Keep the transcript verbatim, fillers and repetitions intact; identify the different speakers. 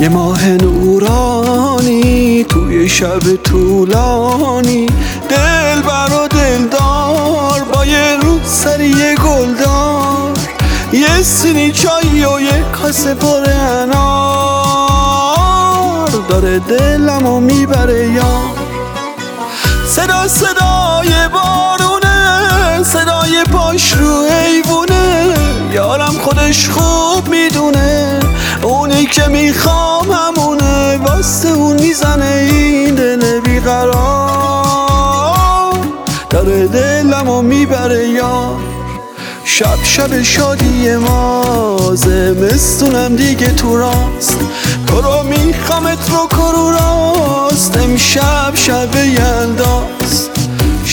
Speaker 1: یه ماه نورانی توی شب طولانی، دل بر و دلدار با یه روسری گلدار، یه سینی چای و یه کاسه پر انار، داره دلمو میبره یار. صدا صدای بارونه، صدای پاش رو ایوونه، یارم خودش خوب میدونه اونی که میخوام همونه، واسه اون میزنه این دل بیقرار، داره دلمو میبره یار. شب شب شادی ما، زمستونم دیگه تو راست، تو رو میخوامت رو کرو راست، امشب شب یلدا